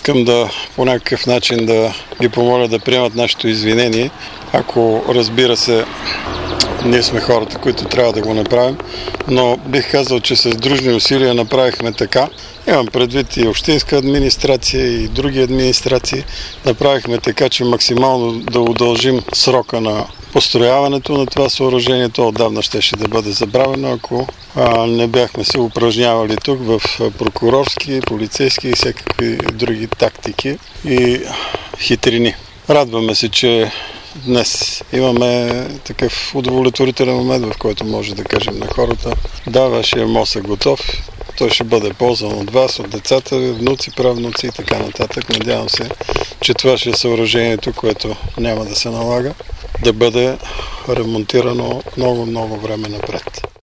Искам да по някакъв начин да ги помоля да приемат нашето извинение. Ако, разбира се, ние сме хората, които трябва да го направим, но бих казал, че с дружни усилия направихме така. Имам предвид и общинска администрация, и други администрации. Направихме така, че максимално да удължим срока на построяването на това съоръжение. То отдавна щеше да бъде забравено, ако не бяхме се упражнявали тук в прокурорски, полицейски и всякакви други тактики и хитрини. Радваме се, че днес имаме такъв удовлетворителен момент, в който може да кажем на хората: да, вашия мост е готов, той ще бъде ползван от вас, от децата, внуци, правнуци и така нататък. Надявам се, че това ще е съоръжението, което няма да се налага да бъде ремонтирано много време напред.